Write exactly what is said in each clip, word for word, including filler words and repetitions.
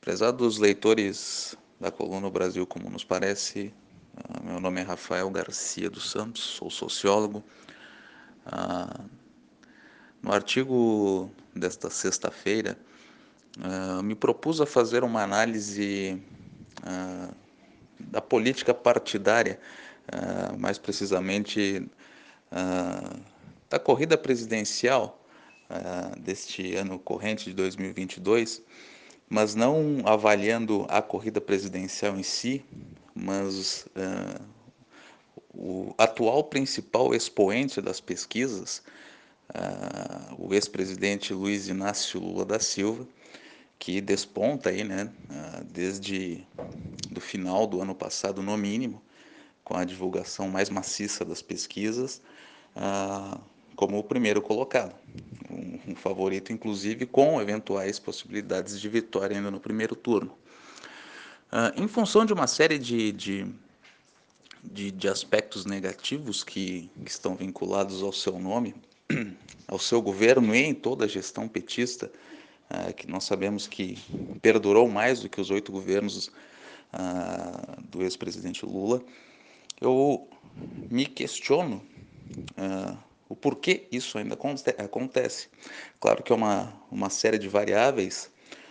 Prezados leitores da coluna O Brasil Como Nos Parece, ah, meu nome é Rafael Garcia dos Santos, sou sociólogo. Ah, no artigo desta sexta-feira, ah, me propus a fazer uma análise ah, da política partidária, ah, mais precisamente ah, da corrida presidencial ah, deste ano corrente de dois mil e vinte e dois, mas não avaliando a corrida presidencial em si, mas uh, o atual principal expoente das pesquisas, uh, o ex-presidente Luiz Inácio Lula da Silva, que desponta aí, né, uh, desde do final do ano passado, no mínimo, com a divulgação mais maciça das pesquisas, uh, como o primeiro colocado, um, um favorito, inclusive, com eventuais possibilidades de vitória ainda no primeiro turno. Uh, em função de uma série de, de, de, de aspectos negativos que, que estão vinculados ao seu nome, ao seu governo e em toda a gestão petista, uh, que nós sabemos que perdurou mais do que os oito governos uh, do ex-presidente Lula, eu me questiono uh, o porquê isso ainda acontece. Claro que é uma, uma série de variáveis,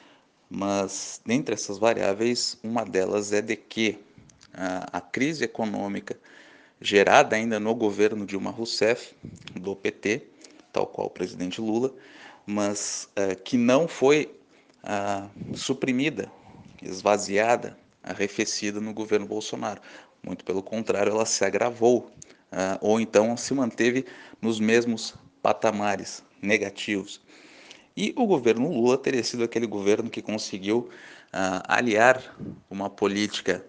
mas dentre essas variáveis, uma delas é de que a, a crise econômica gerada ainda no governo Dilma Rousseff, do P T, tal qual o presidente Lula, mas uh, que não foi uh, suprimida, esvaziada, arrefecida no governo Bolsonaro. Muito pelo contrário, ela se agravou, uh, ou então se manteve nos mesmos patamares negativos. E o governo Lula teria sido aquele governo que conseguiu uh, aliar uma política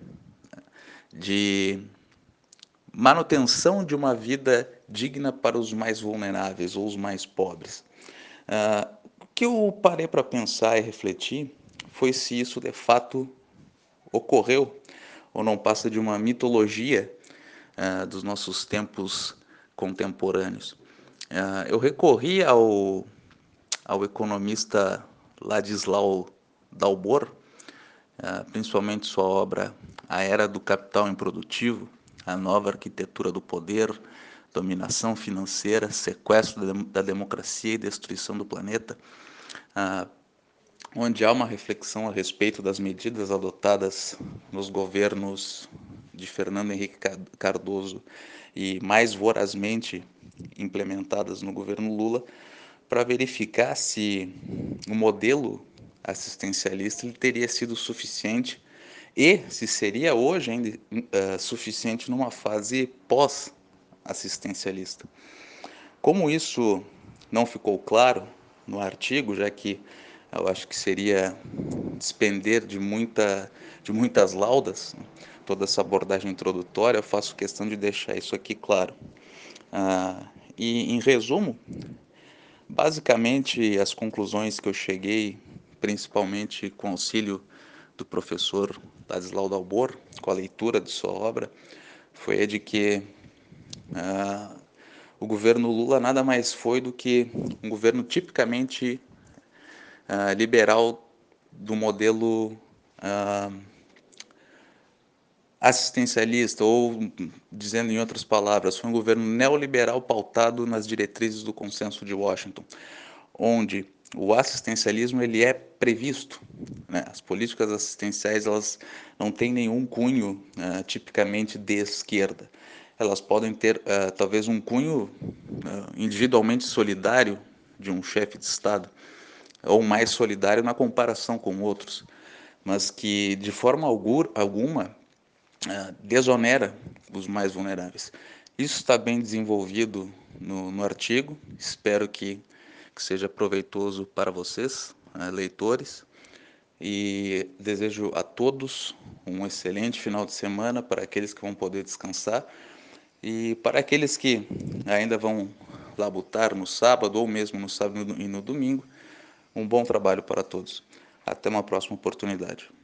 de manutenção de uma vida digna para os mais vulneráveis ou os mais pobres. Uh, o que eu parei para pensar e refletir foi se isso de fato ocorreu ou não passa de uma mitologia uh, dos nossos tempos contemporâneos. Uh, eu recorri ao, ao economista Ladislau Dalbor, uh, principalmente sua obra A Era do Capital Improdutivo, A Nova Arquitetura do Poder, Dominação Financeira, Sequestro da Democracia e Destruição do Planeta, uh, onde há uma reflexão a respeito das medidas adotadas nos governos de Fernando Henrique Cardoso e mais vorazmente implementadas no governo Lula, para verificar se o modelo assistencialista ele teria sido suficiente e se seria hoje ainda uh, suficiente numa fase pós-assistencialista. Como isso não ficou claro no artigo, já que eu acho que seria despender de, muita, de muitas laudas, né, toda essa abordagem introdutória, eu faço questão de deixar isso aqui claro. Ah, e, em resumo, basicamente as conclusões que eu cheguei, principalmente com auxílio do professor Ladislau Dalbor, com a leitura de sua obra, foi a de que ah, o governo Lula nada mais foi do que um governo tipicamente uh, liberal do modelo uh, assistencialista, ou, dizendo em outras palavras, foi um governo neoliberal pautado nas diretrizes do Consenso de Washington, onde o assistencialismo ele é previsto, né? As políticas assistenciais elas não têm nenhum cunho uh, tipicamente de esquerda. Elas podem ter uh, talvez um cunho uh, individualmente solidário de um chefe de Estado, ou mais solidário na comparação com outros, mas que de forma alguma uh, desonera os mais vulneráveis. Isso está bem desenvolvido no, no artigo, espero que, que seja proveitoso para vocês, uh, leitores, e desejo a todos um excelente final de semana, para aqueles que vão poder descansar, e para aqueles que ainda vão labutar no sábado, ou mesmo no sábado e no domingo, um bom trabalho para todos. Até uma próxima oportunidade.